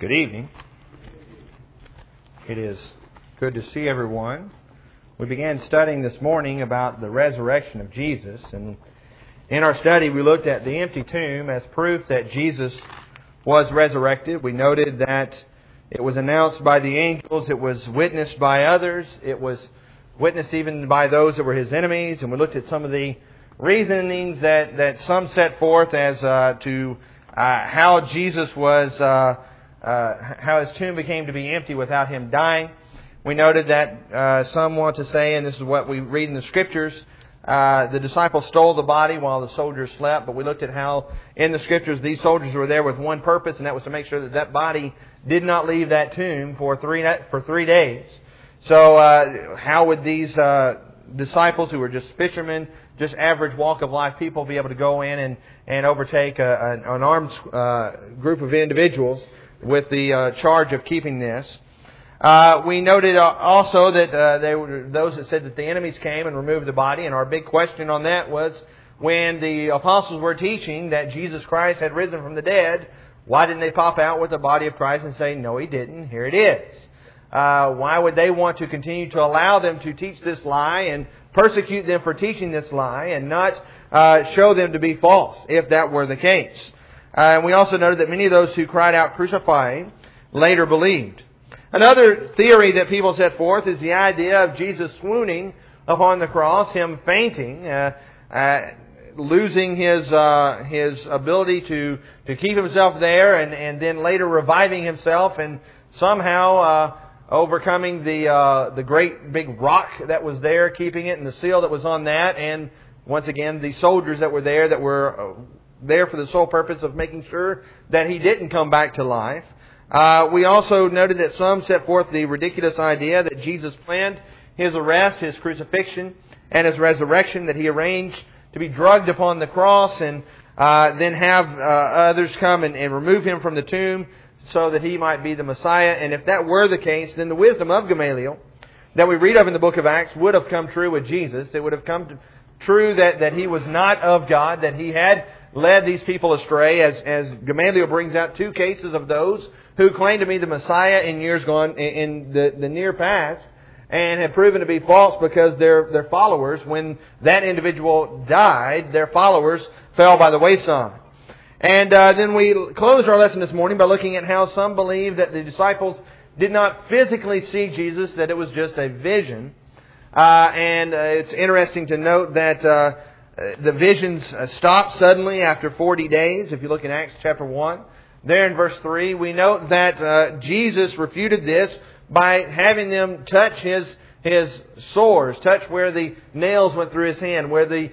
Good evening. It is good to see everyone. We began studying this morning about the resurrection of Jesus, and in our study we looked at the empty tomb as proof that Jesus was resurrected. We noted that it was announced by the angels, it was witnessed by others, it was witnessed even by those that were His enemies, and we looked at some of the reasonings that some set forth as to how Jesus was how His tomb became to be empty without Him dying. We noted that some want to say, and this is what we read in the Scriptures, the disciples stole the body while the soldiers slept, but we looked at how in the Scriptures these soldiers were there with one purpose, and that was to make sure that that body did not leave that tomb for 3 days. So how would these disciples, who were just fishermen, just average walk of life people, be able to go in and overtake an armed group of individuals with the charge of keeping this? We noted also that they were those that said that the enemies came and removed the body, and our big question on that was, when the apostles were teaching that Jesus Christ had risen from the dead, why didn't they pop out with the body of Christ and say, "No, He didn't, here it is"? Why would they want to continue to allow them to teach this lie and persecute them for teaching this lie and not show them to be false, if that were the case? And we also noted that many of those who cried out, "Crucify Him," later believed. Another theory that people set forth is the idea of Jesus swooning upon the cross, Him fainting, losing His ability to keep Himself there, and then later reviving Himself and somehow overcoming the great big rock that was there, keeping it, and the seal that was on that, and once again the soldiers that were there for the sole purpose of making sure that He didn't come back to life. We also noted that some set forth the ridiculous idea that Jesus planned His arrest, His crucifixion, and His resurrection, that He arranged to be drugged upon the cross and then have others come and remove Him from the tomb so that He might be the Messiah. And if that were the case, then the wisdom of Gamaliel that we read of in the book of Acts would have come true with Jesus. It would have come true that He was not of God, that He had led these people astray, as Gamaliel brings out 2 cases of those who claimed to be the Messiah in years gone, in the near past, and had proven to be false because their followers, when that individual died, their followers fell by the wayside. And then we closed our lesson this morning by looking at how some believe that the disciples did not physically see Jesus, that it was just a vision. And it's interesting to note that the visions stopped suddenly after 40 days. If you look in Acts chapter 1, there in verse 3, we note that Jesus refuted this by having them touch His sores, touch where the nails went through His hand, where the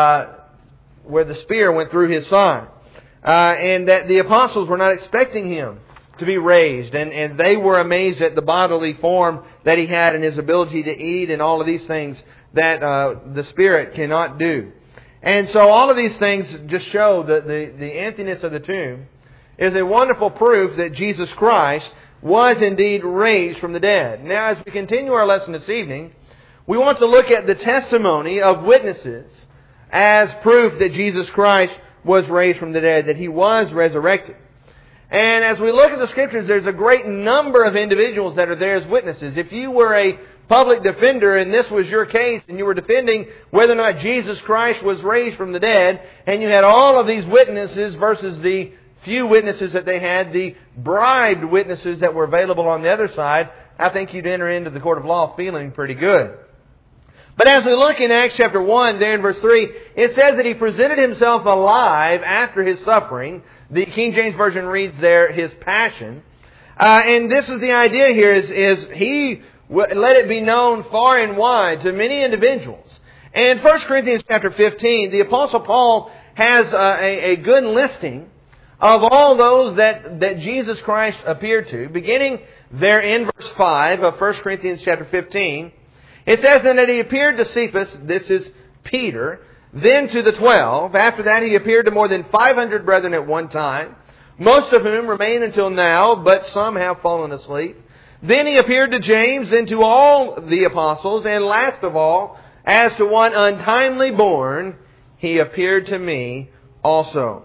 spear went through His side. And that the apostles were not expecting Him to be raised, and they were amazed at the bodily form that He had and His ability to eat and all of these things that the Spirit cannot do. And so all of these things just show that the emptiness of the tomb is a wonderful proof that Jesus Christ was indeed raised from the dead. Now, as we continue our lesson this evening, we want to look at the testimony of witnesses as proof that Jesus Christ was raised from the dead, that He was resurrected. And as we look at the Scriptures, there's a great number of individuals that are there as witnesses. If you were a public defender and this was your case and you were defending whether or not Jesus Christ was raised from the dead, and you had all of these witnesses versus the few witnesses that they had, the bribed witnesses that were available on the other side, I think you'd enter into the court of law feeling pretty good. But as we look in Acts chapter 1, there in verse 3, it says that He presented Himself alive after His suffering. The King James Version reads there, His passion. And this is the idea here, is He let it be known far and wide to many individuals. And 1 Corinthians chapter 15, the Apostle Paul has a good listing of all those that Jesus Christ appeared to, beginning there in verse 5 of 1 Corinthians chapter 15. It says then that He appeared to Cephas, this is Peter, then to the 12. After that He appeared to more than 500 brethren at one time, most of whom remain until now, but some have fallen asleep. Then He appeared to James, then to all the apostles, and last of all, as to one untimely born, He appeared to me also.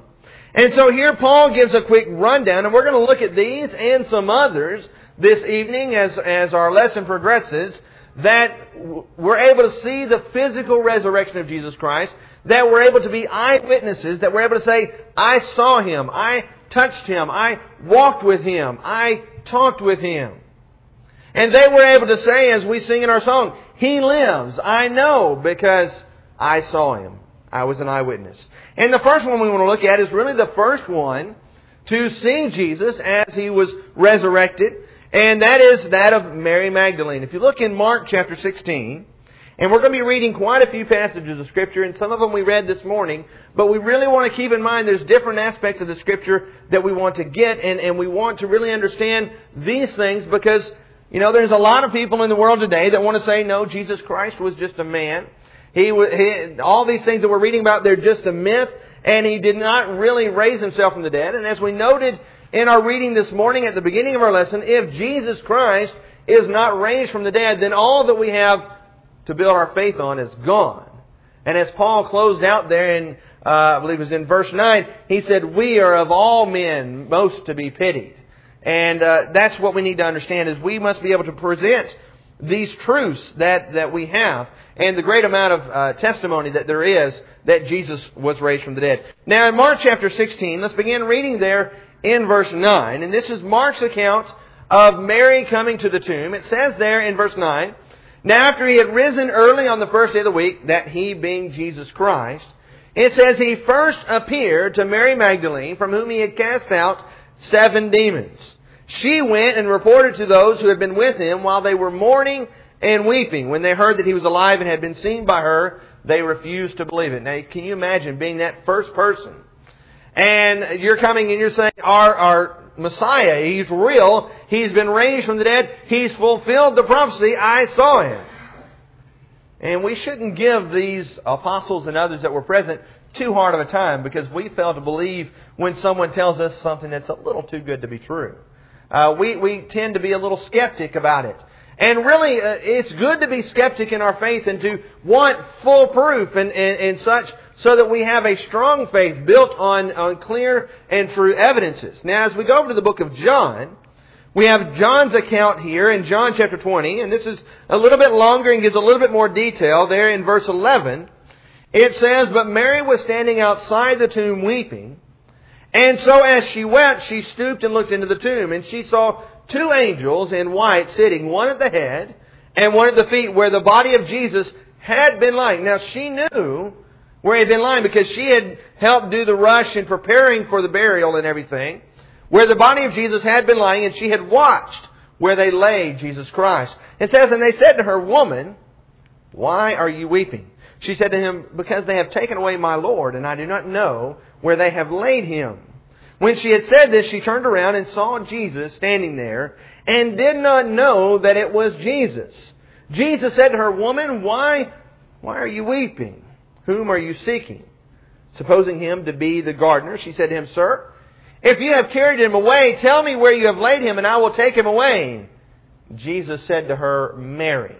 And so here Paul gives a quick rundown, and we're going to look at these and some others this evening as our lesson progresses, that we're able to see the physical resurrection of Jesus Christ, that we're able to be eyewitnesses, that we're able to say, I saw Him, I touched Him, I walked with Him, I talked with Him. And they were able to say, as we sing in our song, He lives, I know, because I saw Him. I was an eyewitness. And the first one we want to look at is really the first one to see Jesus as He was resurrected. And that is that of Mary Magdalene. If you look in Mark chapter 16, and we're going to be reading quite a few passages of Scripture, and some of them we read this morning, but we really want to keep in mind there's different aspects of the Scripture that we want to get, and we want to really understand these things because, there's a lot of people in the world today that want to say, no, Jesus Christ was just a man. All these things that we're reading about, they're just a myth, and He did not really raise Himself from the dead. And as we noted in our reading this morning at the beginning of our lesson, if Jesus Christ is not raised from the dead, then all that we have to build our faith on is gone. And as Paul closed out there in, I believe it was in verse 9, he said, we are of all men most to be pitied. And that's what we need to understand, is we must be able to present these truths that we have and the great amount of testimony that there is that Jesus was raised from the dead. Now in Mark chapter 16, let's begin reading there in verse 9. And this is Mark's account of Mary coming to the tomb. It says there in verse 9, now after He had risen early on the first day of the week, that He being Jesus Christ, it says He first appeared to Mary Magdalene, from whom He had cast out 7 demons. She went and reported to those who had been with Him while they were mourning and weeping. When they heard that He was alive and had been seen by her, they refused to believe it. Now, can you imagine being that first person? And you're coming and you're saying, our Messiah, He's real. He's been raised from the dead. He's fulfilled the prophecy. I saw Him. And we shouldn't give these apostles and others that were present too hard of a time, because we fail to believe when someone tells us something that's a little too good to be true. We tend to be a little skeptic about it. And really, it's good to be skeptic in our faith and to want full proof and such, so that we have a strong faith built on clear and true evidences. Now, as we go over to the book of John, we have John's account here in John chapter 20, and this is a little bit longer and gives a little bit more detail. There in verse 11, it says, but Mary was standing outside the tomb weeping. And so as she wept, she stooped and looked into the tomb, and she saw 2 angels in white sitting, one at the head and one at the feet, where the body of Jesus had been lying. Now she knew where He had been lying because she had helped do the rush in preparing for the burial and everything, where the body of Jesus had been lying, and she had watched where they laid Jesus Christ. It says, and they said to her, woman, why are you weeping? She said to him, because they have taken away my Lord, and I do not know where they have laid Him. When she had said this, she turned around and saw Jesus standing there, and did not know that it was Jesus. Jesus said to her, woman, why are you weeping? Whom are you seeking? Supposing Him to be the gardener, she said to Him, sir, if you have carried Him away, tell me where you have laid Him, and I will take Him away. Jesus said to her, Mary.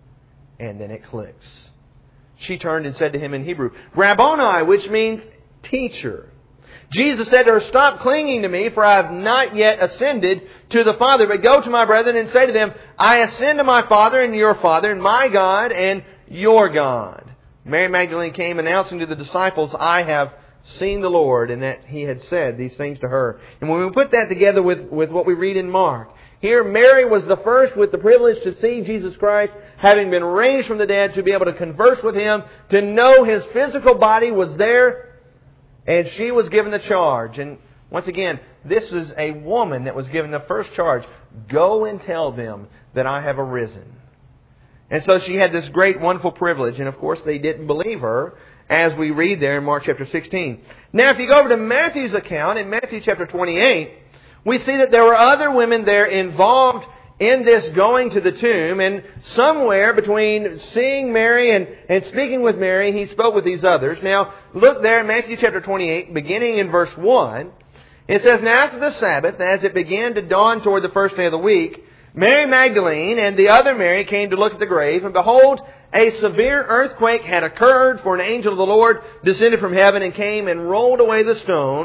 And then it clicks. She turned and said to Him in Hebrew, Rabboni, which means teacher. Jesus said to her, stop clinging to me, for I have not yet ascended to the Father, but go to my brethren and say to them, I ascend to my Father and your Father, and my God and your God. Mary Magdalene came announcing to the disciples, I have seen the Lord, and that He had said these things to her. And when we put that together with what we read in Mark, here Mary was the first with the privilege to see Jesus Christ, having been raised from the dead, to be able to converse with Him, to know His physical body was there, and she was given the charge. And once again, this is a woman that was given the first charge. Go and tell them that I have arisen. And so she had this great, wonderful privilege. And of course, they didn't believe her, as we read there in Mark chapter 16. Now, if you go over to Matthew's account, in Matthew chapter 28, we see that there were other women there involved in this going to the tomb. And somewhere between seeing Mary and speaking with Mary, He spoke with these others. Now, look there in Matthew chapter 28, beginning in verse 1. It says, now after the Sabbath, as it began to dawn toward the first day of the week, Mary Magdalene and the other Mary came to look at the grave, and behold, a severe earthquake had occurred, for an angel of the Lord descended from heaven and came and rolled away the stone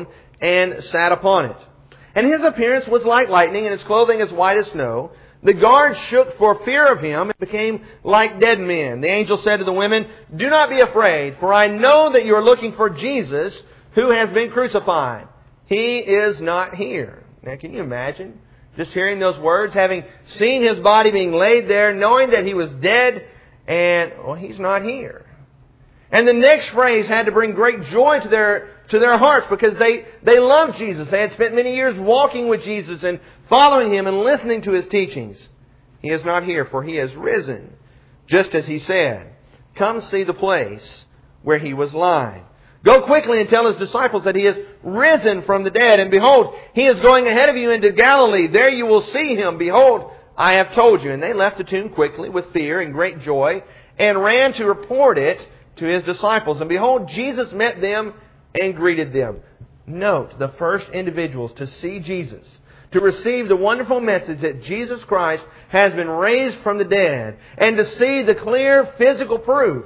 and sat upon it. And his appearance was like lightning, and his clothing as white as snow. The guards shook for fear of him and became like dead men. The angel said to the women, "Do not be afraid, for I know that you are looking for Jesus, who has been crucified. He is not here." Now, can you imagine just hearing those words, having seen His body being laid there, knowing that He was dead, and, well, He's not here. And the next phrase had to bring great joy to their hearts, because they loved Jesus. They had spent many years walking with Jesus and following Him and listening to His teachings. He is not here, for He has risen, just as He said. Come see the place where He was lying. Go quickly and tell His disciples that He is risen from the dead. And behold, He is going ahead of you into Galilee. There you will see Him. Behold, I have told you. And they left the tomb quickly with fear and great joy, and ran to report it to His disciples. And behold, Jesus met them and greeted them. Note, the first individuals to see Jesus, to receive the wonderful message that Jesus Christ has been raised from the dead, and to see the clear physical proof,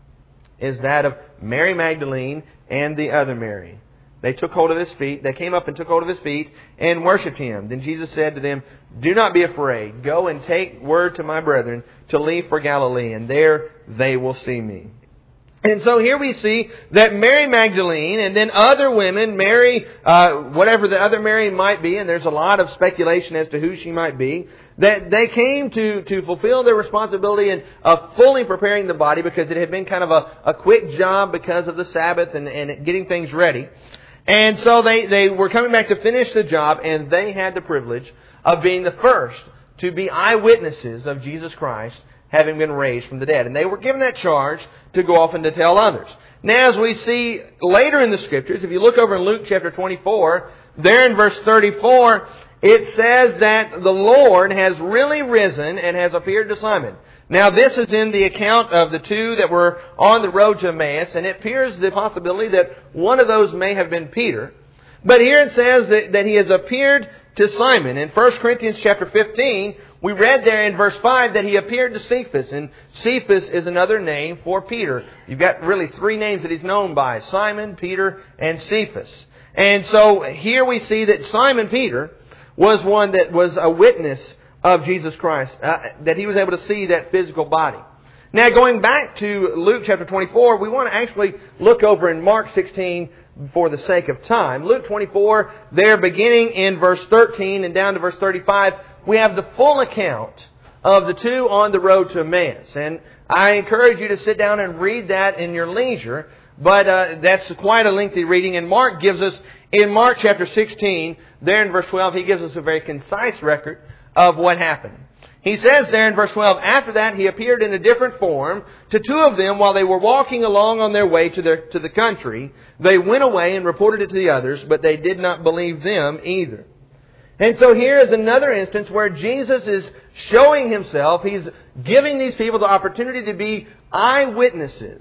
is that of Mary Magdalene and the other Mary. They took hold of His feet. They came up and took hold of His feet and worshipped Him. Then Jesus said to them, "Do not be afraid. Go and take word to my brethren to leave for Galilee, and there they will see me." And so here we see that Mary Magdalene and then other women, Mary, whatever the other Mary might be, and there's a lot of speculation as to who she might be, that they came to fulfill their responsibility in fully preparing the body, because it had been kind of a quick job because of the Sabbath and getting things ready. And so they were coming back to finish the job, and they had the privilege of being the first to be eyewitnesses of Jesus Christ having been raised from the dead. And they were given that charge to go off and to tell others. Now, as we see later in the Scriptures, if you look over in Luke chapter 24, there in verse 34, it says that the Lord has really risen and has appeared to Simon. Now, this is in the account of the two that were on the road to Emmaus, and it appears the possibility that one of those may have been Peter. But here it says that He has appeared to Simon. In 1 Corinthians chapter 15, we read there in verse 5 that He appeared to Cephas. And Cephas is another name for Peter. You've got really three names that He's known by: Simon, Peter, and Cephas. And so here we see that Simon Peter was one that was a witness of Jesus Christ, that he was able to see that physical body. Now, going back to Luke chapter 24, we want to actually look over in Mark 16 for the sake of time. Luke 24, there beginning in verse 13 and down to verse 35, we have the full account of the two on the road to Emmaus. And I encourage you to sit down and read that in your leisure, but that's quite a lengthy reading. And Mark gives us, in Mark chapter 16, there in verse 12, he gives us a very concise record of what happened. He says there in verse 12, "After that He appeared in a different form to two of them while they were walking along on their way to the country. They went away and reported it to the others, but they did not believe them either." And so here is another instance where Jesus is showing Himself. He's giving these people the opportunity to be eyewitnesses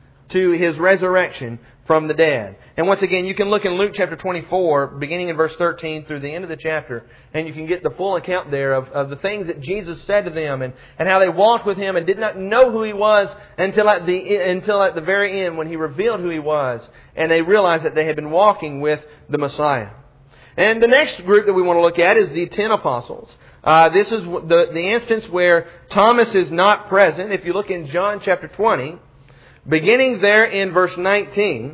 to His resurrection from the dead. And once again, you can look in Luke chapter 24, beginning in verse 13 through the end of the chapter, and you can get the full account there of the things that Jesus said to them and how they walked with Him and did not know who He was until at the very end when He revealed who He was, and they realized that they had been walking with the Messiah. And the next group that we want to look at is the 10 apostles. This is the instance where Thomas is not present. If you look in John chapter 20, beginning there in verse 19,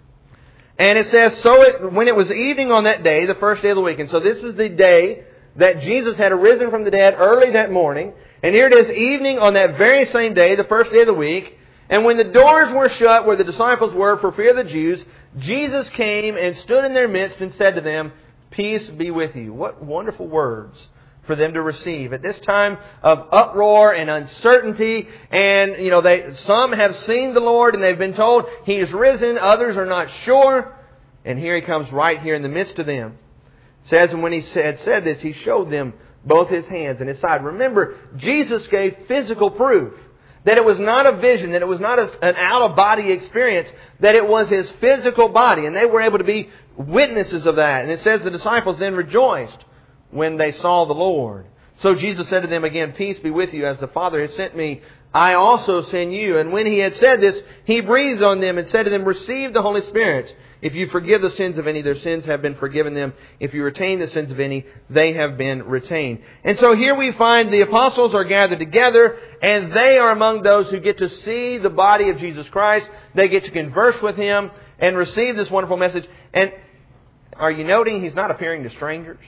and it says, when it was evening on that day, the first day of the week. And so this is the day that Jesus had arisen from the dead early that morning. And here it is, evening on that very same day, the first day of the week. And when the doors were shut where the disciples were for fear of the Jews, Jesus came and stood in their midst and said to them, "Peace be with you." What wonderful words for them to receive at this time of uproar and uncertainty. And, some have seen the Lord and they've been told He is risen. Others are not sure. And here He comes right here in the midst of them. It says, and when He had said this, He showed them both His hands and His side. Remember, Jesus gave physical proof that it was not a vision, that it was not an out-of-body experience, that it was His physical body. And they were able to be witnesses of that. And it says the disciples then rejoiced when they saw the Lord. So Jesus said to them again, "Peace be with you. As the Father has sent me, I also send you. And when He had said this, He breathed on them and said to them, receive the Holy Spirit. If you forgive the sins of any, their sins have been forgiven them. If you retain the sins of any, they have been retained. And so here we find the apostles are gathered together, and they are among those who get to see the body of Jesus Christ. They get to converse with Him and receive this wonderful message. And are you noting He's not appearing to strangers?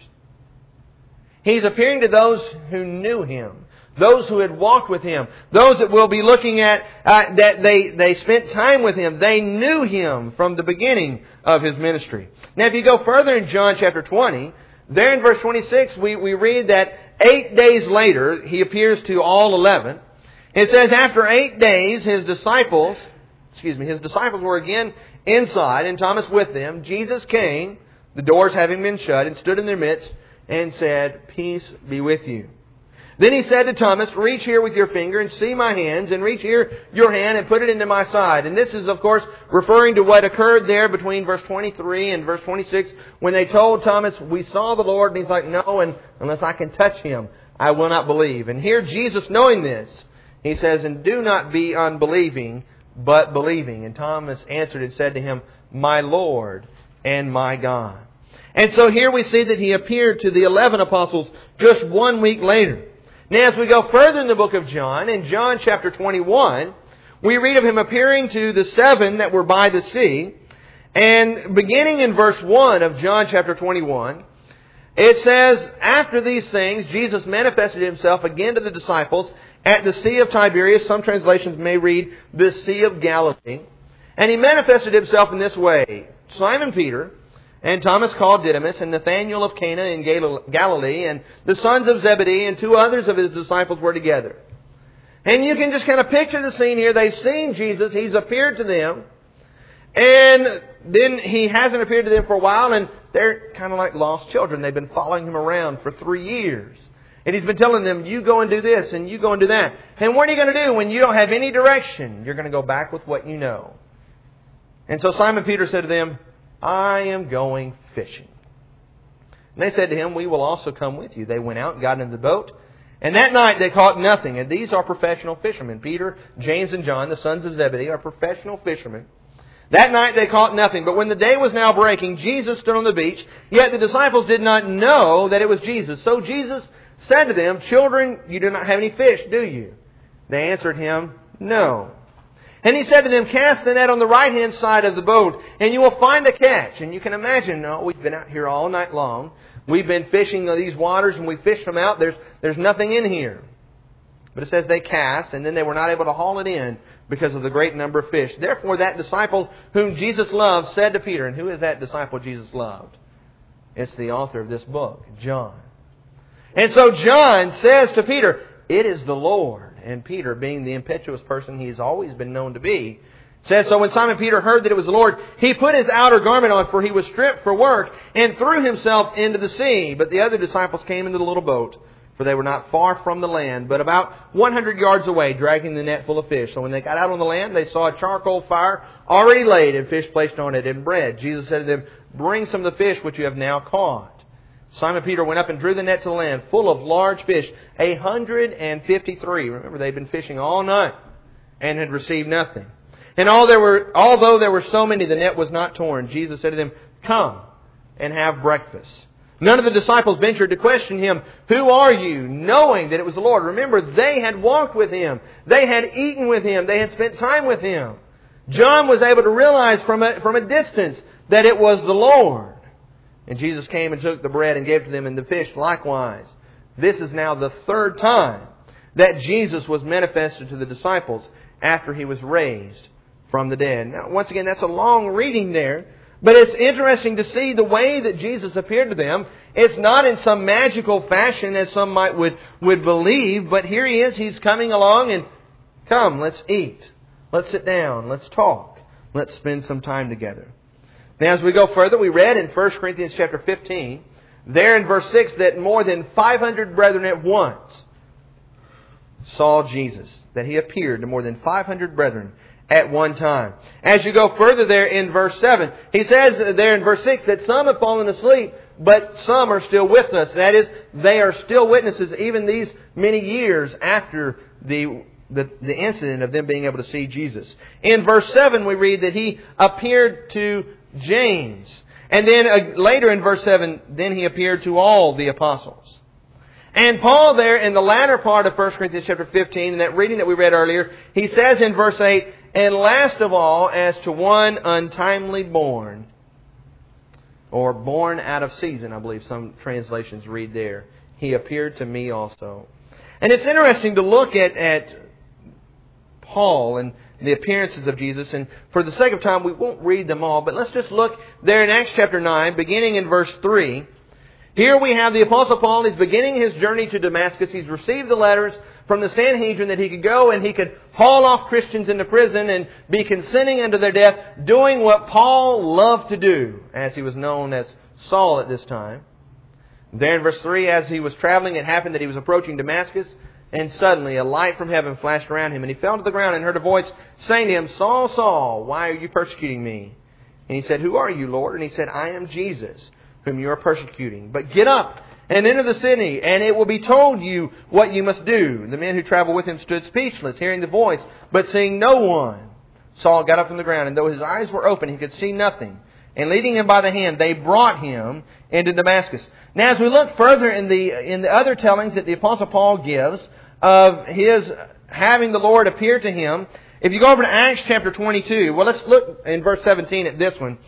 He's appearing to those who knew Him. Those who had walked with Him. Those that we'll be looking at, that they spent time with Him. They knew Him from the beginning of His ministry. Now if you go further in John chapter 20, there in verse 26 we read that 8 days later He appears to all 11. It says after 8 days His disciples were again inside and Thomas with them. Jesus came, the doors having been shut, and stood in their midst and said, peace be with you. Then He said to Thomas, reach here with your finger and see my hands, and reach here your hand and put it into my side. And this is, of course, referring to what occurred there between verse 23 and verse 26 when they told Thomas, we saw the Lord. And he's like, no, and unless I can touch Him, I will not believe. And here Jesus, knowing this, He says, and do not be unbelieving, but believing. And Thomas answered and said to Him, my Lord and my God. And so here we see that He appeared to the 11 apostles just 1 week later. Now as we go further in the book of John, in John chapter 21, we read of Him appearing to the 7 that were by the sea. And beginning in verse 1 of John chapter 21, it says, after these things, Jesus manifested Himself again to the disciples at the Sea of Tiberias. Some translations may read the Sea of Galilee. And He manifested Himself in this way. Simon Peter, and Thomas called Didymus, and Nathanael of Cana in Galilee, and the sons of Zebedee, and 2 others of His disciples were together. And you can just kind of picture the scene here. They've seen Jesus. He's appeared to them. And then He hasn't appeared to them for a while, and they're kind of like lost children. They've been following Him around for 3 years. And He's been telling them, you go and do this, and you go and do that. And what are you going to do when you don't have any direction? You're going to go back with what you know. And so Simon Peter said to them, I am going fishing. And they said to Him, we will also come with you. They went out and got into the boat. And that night they caught nothing. And these are professional fishermen. Peter, James, and John, the sons of Zebedee, are professional fishermen. That night they caught nothing. But when the day was now breaking, Jesus stood on the beach. Yet the disciples did not know that it was Jesus. So Jesus said to them, children, you do not have any fish, do you? They answered Him, no. And He said to them, cast the net on the right-hand side of the boat, and you will find a catch. And you can imagine, we've been out here all night long. We've been fishing these waters, and we fished them out. There's nothing in here. But it says they cast, and then they were not able to haul it in because of the great number of fish. Therefore, that disciple whom Jesus loved said to Peter, and who is that disciple Jesus loved? It's the author of this book, John. And so John says to Peter, it is the Lord. And Peter, being the impetuous person he's always been known to be, says, so when Simon Peter heard that it was the Lord, he put his outer garment on, for he was stripped for work, and threw himself into the sea. But the other disciples came into the little boat, for they were not far from the land, but about 100 yards away, dragging the net full of fish. So when they got out on the land, they saw a charcoal fire already laid, and fish placed on it, and bread. Jesus said to them, bring some of the fish which you have now caught. Simon Peter went up and drew the net to the land, full of large fish, 153. Remember, they'd been fishing all night and had received nothing. And although there were so many, the net was not torn. Jesus said to them, come and have breakfast. None of the disciples ventured to question Him, who are you? Knowing that it was the Lord. Remember, they had walked with Him. They had eaten with Him. They had spent time with Him. John was able to realize from a distance that it was the Lord. And Jesus came and took the bread and gave to them, and the fish likewise. This is now the 3rd time that Jesus was manifested to the disciples after He was raised from the dead. Now, once again, that's a long reading there. But it's interesting to see the way that Jesus appeared to them. It's not in some magical fashion as some would believe. But here He is. He's coming along and, come, let's eat. Let's sit down. Let's talk. Let's spend some time together. Now, as we go further, we read in 1 Corinthians chapter 15, there in verse 6, that more than 500 brethren at once saw Jesus. That He appeared to more than 500 brethren at one time. As you go further there in verse 7, He says there in verse 6 that some have fallen asleep, but some are still with us. That is, they are still witnesses even these many years after the the incident of them being able to see Jesus. In verse 7 we read that He appeared to James. And then later in verse 7, then He appeared to all the apostles. And Paul there in the latter part of 1 Corinthians chapter 15, in that reading that we read earlier, he says in verse 8, "And last of all, as to one untimely born," or born out of season, I believe some translations read there, "He appeared to me also." And it's interesting to look at Paul and the appearances of Jesus. And for the sake of time, we won't read them all. But let's just look there in Acts chapter 9, beginning in verse 3. Here we have the Apostle Paul. He's beginning his journey to Damascus. He's received the letters from the Sanhedrin that he could go and he could haul off Christians into prison and be consenting unto their death, doing what Paul loved to do, as he was known as Saul at this time. There in verse 3, as he was traveling, it happened that he was approaching Damascus, and suddenly a light from heaven flashed around him, and he fell to the ground and heard a voice saying to him, "Saul, Saul, why are you persecuting me?" And he said, "Who are you, Lord?" And he said, "I am Jesus, whom you are persecuting. But get up and enter the city, and it will be told you what you must do." The men who traveled with him stood speechless, hearing the voice, but seeing no one. Saul got up from the ground, and though his eyes were open, he could see nothing. And leading him by the hand, they brought him into Damascus. Now, as we look further in the other tellings that the Apostle Paul gives of his having the Lord appear to him, if you go over to Acts chapter 22, well, let's look in verse 17 at this one.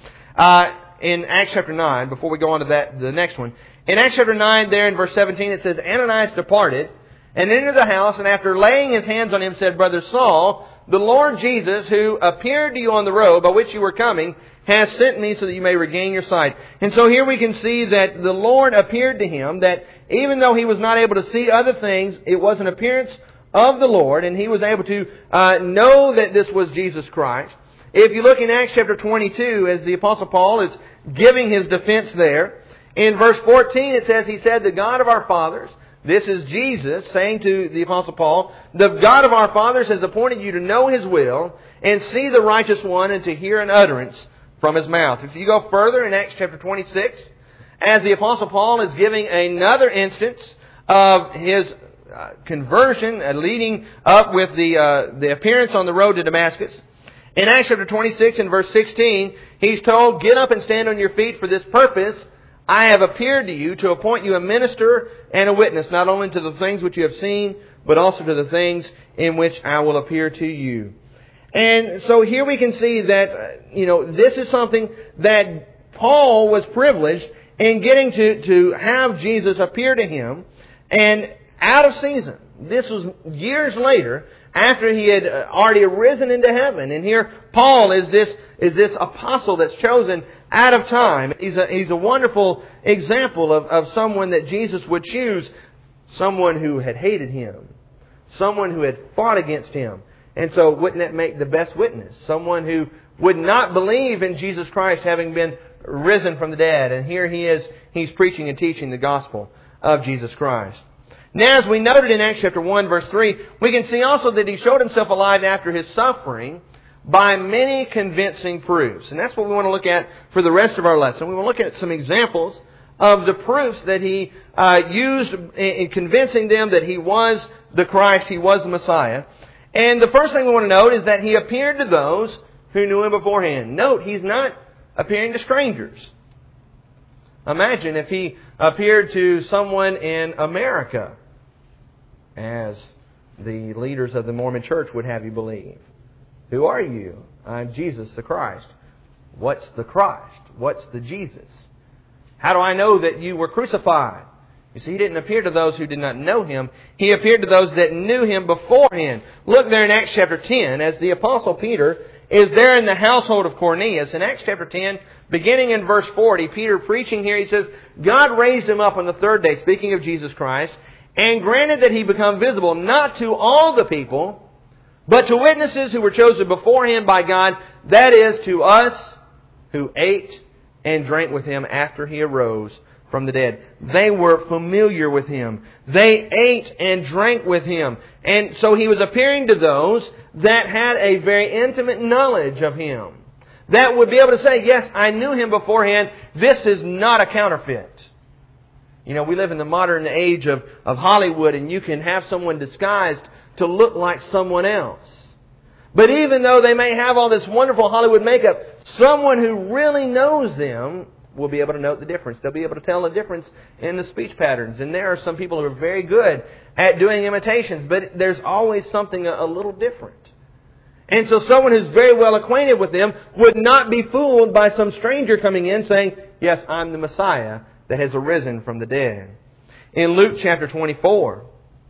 In Acts chapter 9, before we go on to the next one. In Acts chapter 9, there in verse 17, it says, "Ananias departed and entered the house, and after laying his hands on him said, Brother Saul, the Lord Jesus, who appeared to you on the road by which you were coming, has sent me so that you may regain your sight." And so here we can see that the Lord appeared to him, that even though he was not able to see other things, it was an appearance of the Lord, and he was able to know that this was Jesus Christ. If you look in Acts chapter 22, as the Apostle Paul is giving his defense there, in verse 14 it says, he said, "The God of our fathers," this is Jesus saying to the Apostle Paul, "The God of our fathers has appointed you to know His will and see the righteous one and to hear an utterance from His mouth." If you go further in Acts chapter 26, as the Apostle Paul is giving another instance of his conversion, leading up with the appearance on the road to Damascus. In Acts chapter 26 and verse 16, he's told, "Get up and stand on your feet, for this purpose I have appeared to you, to appoint you a minister and a witness, not only to the things which you have seen, but also to the things in which I will appear to you." And so here we can see that, this is something that Paul was privileged in getting to have Jesus appear to him, and out of season. This was years later, after he had already arisen into heaven. And here Paul is this apostle that's chosen out of time. He's a wonderful example of someone that Jesus would choose, someone who had hated Him, someone who had fought against Him. And so wouldn't that make the best witness? Someone who would not believe in Jesus Christ having been risen from the dead. And here he is, he's preaching and teaching the gospel of Jesus Christ. Now, as we noted in Acts chapter 1, verse 3, we can see also that He showed Himself alive after His suffering by many convincing proofs. And that's what we want to look at for the rest of our lesson. We want to look at some examples of the proofs that He used in convincing them that He was the Christ, He was the Messiah. And the first thing we want to note is that He appeared to those who knew Him beforehand. Note, He's not appearing to strangers. Imagine if He appeared to someone in America, as the leaders of the Mormon Church would have you believe. "Who are you?" "I'm Jesus the Christ." "What's the Christ? What's the Jesus?" "How do I know that you were crucified?" You see, He didn't appear to those who did not know Him. He appeared to those that knew Him beforehand. Look there in Acts chapter 10, as the Apostle Peter is there in the household of Cornelius. In Acts chapter 10, beginning in verse 40, Peter preaching here, he says, "God raised Him up on the third day," speaking of Jesus Christ, "and granted that He become visible, not to all the people, but to witnesses who were chosen beforehand by God, that is, to us who ate and drank with Him after He arose from the dead." They were familiar with Him. They ate and drank with Him. And so He was appearing to those that had a very intimate knowledge of Him, that would be able to say, "Yes, I knew Him beforehand. This is not a counterfeit." We live in the modern age of Hollywood, and you can have someone disguised to look like someone else. But even though they may have all this wonderful Hollywood makeup, someone who really knows them will be able to note the difference. They'll be able to tell the difference in the speech patterns. And there are some people who are very good at doing imitations, but there's always something a little different. And so someone who's very well acquainted with them would not be fooled by some stranger coming in saying, yes, I'm the Messiah that has arisen from the dead. In Luke chapter 24,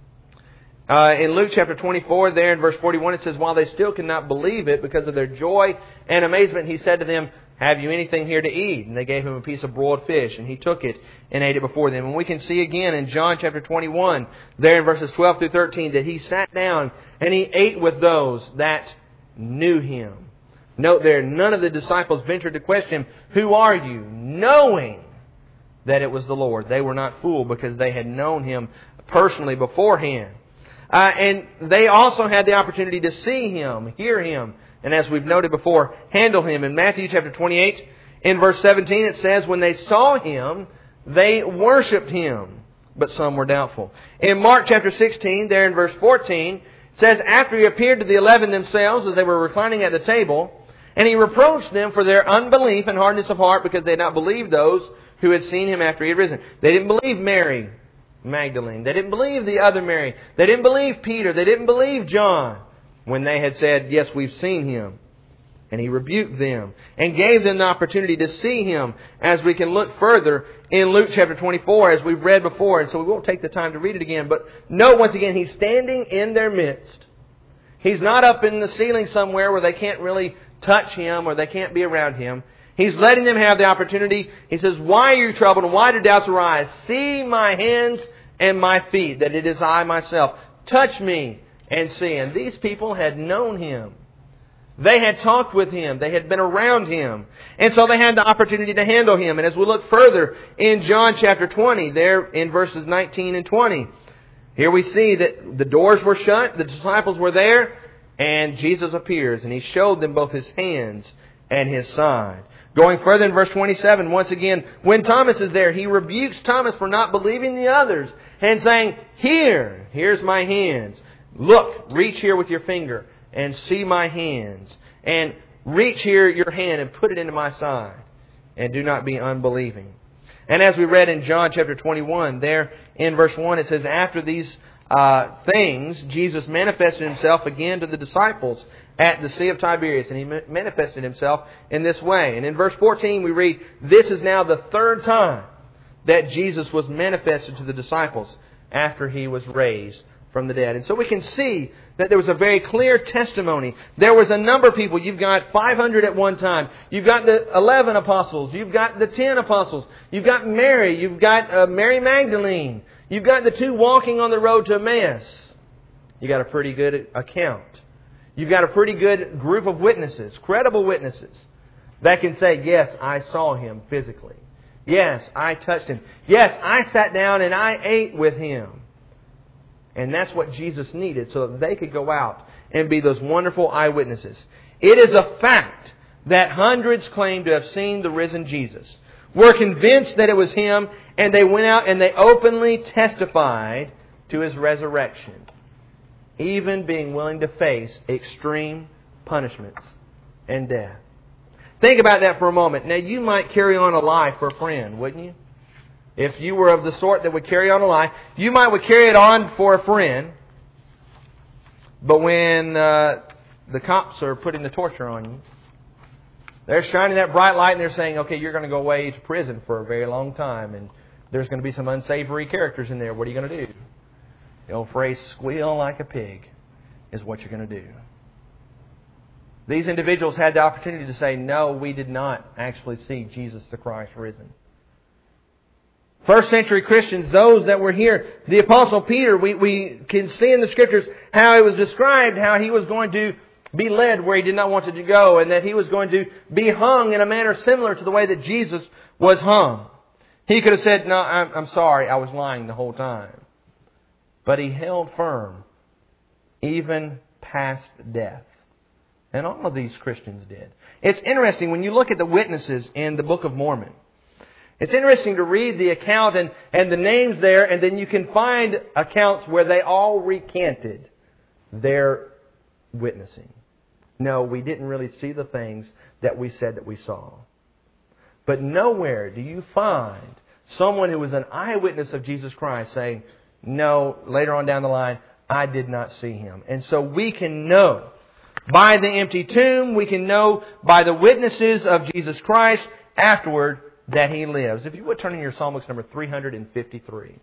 there in verse 41, it says, while they still could not believe it because of their joy and amazement, He said to them, have you anything here to eat? And they gave Him a piece of broiled fish, and He took it and ate it before them. And we can see again in John chapter 21, there in verses 12 through 13, that He sat down and He ate with those that knew Him. Note there, none of the disciples ventured to question Him, who are you? Knowing that it was the Lord. They were not fooled because they had known Him personally beforehand. And they also had the opportunity to see Him, hear Him, and as we've noted before, handle Him. In Matthew chapter 28, in verse 17, it says, when they saw Him, they worshipped Him, but some were doubtful. In Mark chapter 16, there in verse 14, it says, after He appeared to the 11 themselves as they were reclining at the table, and He reproached them for their unbelief and hardness of heart because they had not believed those who had seen Him after He had risen. They didn't believe Mary Magdalene. They didn't believe the other Mary. They didn't believe Peter. They didn't believe John when they had said, yes, we've seen Him. And He rebuked them and gave them the opportunity to see Him, as we can look further in Luke chapter 24 as we've read before. And so we won't take the time to read it again. But note once again, He's standing in their midst. He's not up in the ceiling somewhere where they can't really touch Him or they can't be around Him. He's letting them have the opportunity. He says, why are you troubled and why do doubts arise? See my hands and my feet, that it is I myself. Touch me and see. And these people had known Him. They had talked with Him. They had been around Him. And so they had the opportunity to handle Him. And as we look further in John chapter 20, there in verses 19 and 20, here we see that the doors were shut, the disciples were there, and Jesus appears and He showed them both His hands and His side. Going further in verse 27, once again, when Thomas is there, He rebukes Thomas for not believing the others and saying, here's my hands. Look, reach here with your finger and see my hands. And reach here your hand and put it into my side. And do not be unbelieving. And as we read in John chapter 21, there in verse 1, it says, after these things, Jesus manifested Himself again to the disciples at the Sea of Tiberias. And He manifested Himself in this way. And in verse 14 we read, this is now the third time that Jesus was manifested to the disciples after He was raised from the dead. And so we can see that there was a very clear testimony. There was a number of people. You've got 500 at one time. You've got the 11 apostles. You've got the 10 apostles. You've got Mary. You've got Mary Magdalene. You've got the two walking on the road to Emmaus. You've got a pretty good account. You've got a pretty good group of witnesses, credible witnesses, that can say, yes, I saw Him physically. Yes, I touched Him. Yes, I sat down and I ate with Him. And that's what Jesus needed so that they could go out and be those wonderful eyewitnesses. It is a fact that hundreds claim to have seen the risen Jesus, were convinced that it was Him, and they went out and they openly testified to His resurrection, even being willing to face extreme punishments and death. Think about that for a moment. Now, you might carry on a lie for a friend, wouldn't you? If you were of the sort that would carry on a lie, you would carry it on for a friend. But when the cops are putting the torture on you, they're shining that bright light and they're saying, okay, you're going to go away to prison for a very long time, and there's going to be some unsavory characters in there. What are you going to do? The old phrase, squeal like a pig, is what you're going to do. These individuals had the opportunity to say, no, we did not actually see Jesus the Christ risen. First century Christians, those that were here, the Apostle Peter, we can see in the Scriptures how it was described how he was going to be led where he did not want to go, and that he was going to be hung in a manner similar to the way that Jesus was hung. He could have said, no, I'm sorry, I was lying the whole time. But he held firm, even past death. And all of these Christians did. It's interesting when you look at the witnesses in the Book of Mormon. It's interesting to read the account and the names there, and then you can find accounts where they all recanted they're witnessing. No, we didn't really see the things that we said that we saw. But nowhere do you find someone who was an eyewitness of Jesus Christ saying, no, later on down the line, I did not see Him. And so we can know by the empty tomb, we can know by the witnesses of Jesus Christ afterward that He lives. If you would turn in your Psalm books number 353.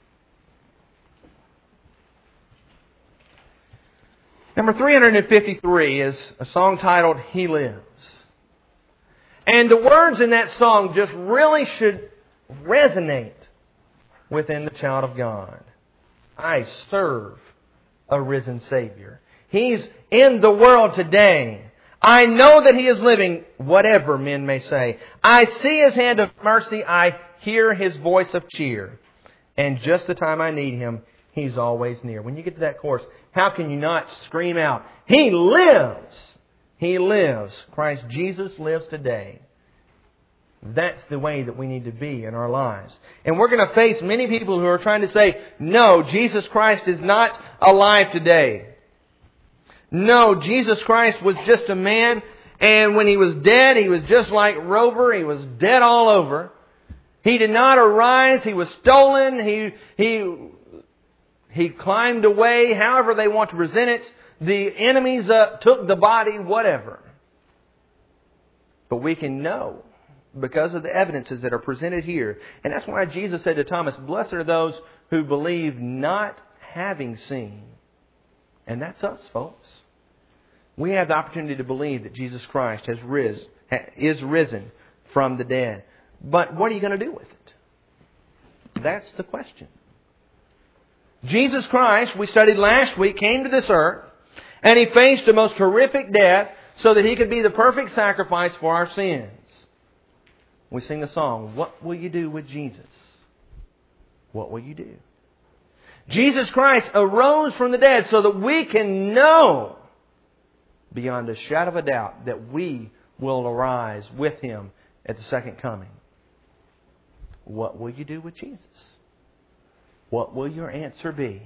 Number 353 is a song titled, He Lives. And the words in that song just really should resonate within the child of God. I serve a risen Savior. He's in the world today. I know that He is living, whatever men may say. I see His hand of mercy. I hear His voice of cheer. And just the time I need Him, He's always near. When you get to that chorus, how can you not scream out, He lives! He lives. Christ Jesus lives today. That's the way that we need to be in our lives. And we're going to face many people who are trying to say, no, Jesus Christ is not alive today. No, Jesus Christ was just a man, and when He was dead, He was just like Rover. He was dead all over. He did not arise. He was stolen. He climbed away, however they want to present it. The enemies took the body, whatever. But we can know because of the evidences that are presented here. And that's why Jesus said to Thomas, blessed are those who believe not having seen. And that's us, folks. We have the opportunity to believe that Jesus Christ is risen from the dead. But what are you going to do with it? That's the question. Jesus Christ, we studied last week, came to this earth and He faced the most horrific death so that He could be the perfect sacrifice for our sins. We sing the song, what will you do with Jesus? What will you do? Jesus Christ arose from the dead so that we can know beyond a shadow of a doubt that we will arise with Him at the second coming. What will you do with Jesus? What will your answer be?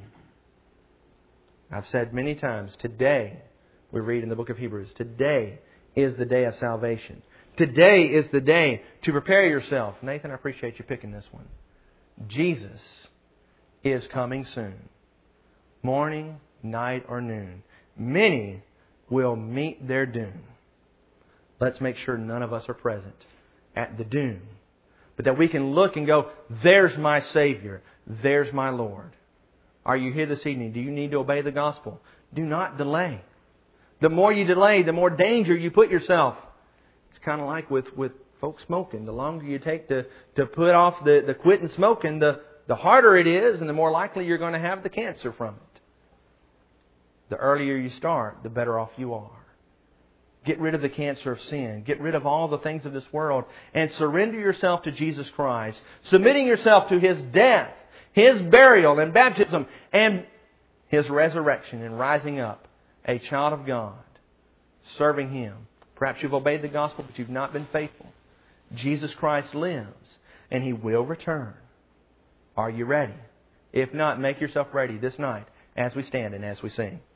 I've said many times, today, we read in the book of Hebrews, today is the day of salvation. Today is the day to prepare yourself. Nathan, I appreciate you picking this one. Jesus is coming soon. Morning, night, or noon. Many will meet their doom. Let's make sure none of us are present at the doom. But that we can look and go, there's my Savior. There's my Lord. Are you here this evening? Do you need to obey the gospel? Do not delay. The more you delay, the more danger you put yourself. It's kind of like with folks smoking. The longer you take to put off the quitting smoking, the harder it is and the more likely you're going to have the cancer from it. The earlier you start, the better off you are. Get rid of the cancer of sin. Get rid of all the things of this world and surrender yourself to Jesus Christ, submitting yourself to His death, His burial and baptism, and His resurrection and rising up, a child of God, serving Him. Perhaps you've obeyed the gospel, but you've not been faithful. Jesus Christ lives, and He will return. Are you ready? If not, make yourself ready this night as we stand and as we sing.